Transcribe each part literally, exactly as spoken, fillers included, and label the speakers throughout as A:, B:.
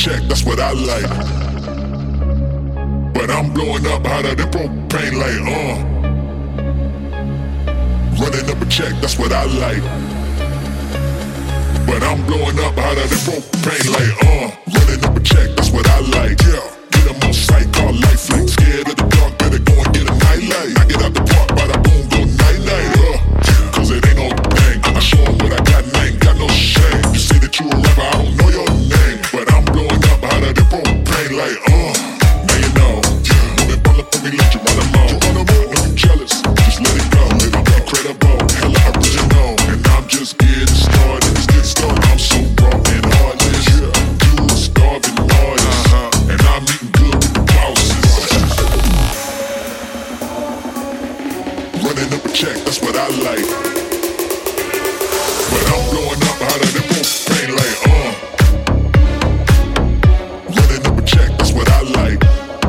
A: check, that's what I like. But I'm blowing up hotter than propane, like, uh. Running up a check, that's what I like. But I'm blowing up hotter than propane, like, uh. Running up a check, that's what I like, yeah. Get them on sight, call lifeline. Scared of the dark, better go and get a nightlight. Knock it out the park, bada boom, go night-night, uh. Cause it ain't no thing. I show them what I got and I ain't got no shame. You say that you a rapper, I don't know your name. But I'm blowing up hotter than propane, like, uh. Now you know. Women pull up on me, let you run them on. I know you jealous, just let it go. I'm incredible, hella original. And I'm just getting started, just getting started. I'm so raw and heartless, yeah. You a starving artist, uh-huh. And I'm eating good with the bosses. Running up a check, that's what I like. But I'm blowing up hotter than propane, like, uh. Running up a check, that's what I like.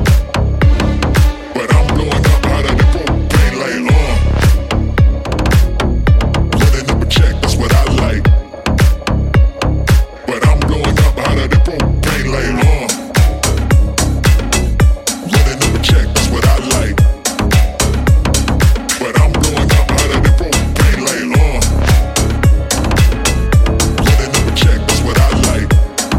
A: But I'm blowing up hotter than propane, like, uh. Running up a check, that's what I like. But I'm blowing up hotter than propane, like, uh. Running up a check, that's what I like. But I'm blowing up hotter than propane, like, uh. Running up a check, that's what I like.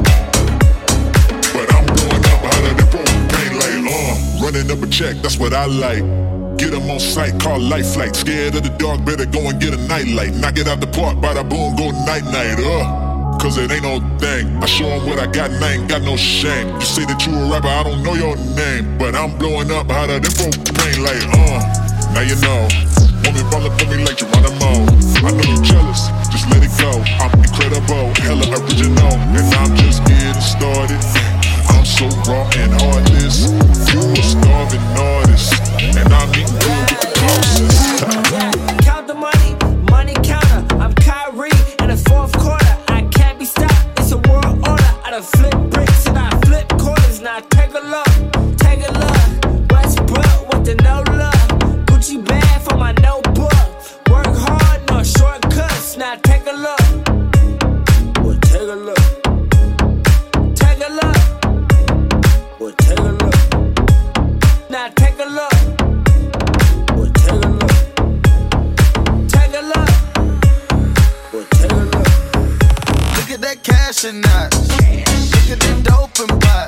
A: But I'm blowing up hotter than propane, like, uh. Running up a check, that's what I like. Get them on sight, call life flight. Scared of the dark, better go and get a nightlight. Knock it out the park, bada boom, go night-night, uh. Cause it ain't no thing. I show them what I got and I ain't got no shame. You say that you a rapper, I don't know your name. But I'm blowing up hotter than propane, like, uh. Now you know. Woman roll up on me like Geronimo. I know you jealous, just let it go. I'm incredible, hella original. And I'm just getting started. I'm so raw and heartless. You a starving artist. And I'm eating good with the bosses.
B: Count the money, money counter. I'm Kyrie in the fourth quarter. I can't be stopped, it's a world order. I done flip bricks and I flip quarters. Now take a look, take a look. Westbrook with the no love. Gucci bag for my notebook. Work hard, no shortcuts. Now take a look. Well, take a look. Take a look. Well, take a look. Now take a look. Well, take a look. Take a look. Well, take a look.
C: Look at that cash and nuts. Look at them dope and buy.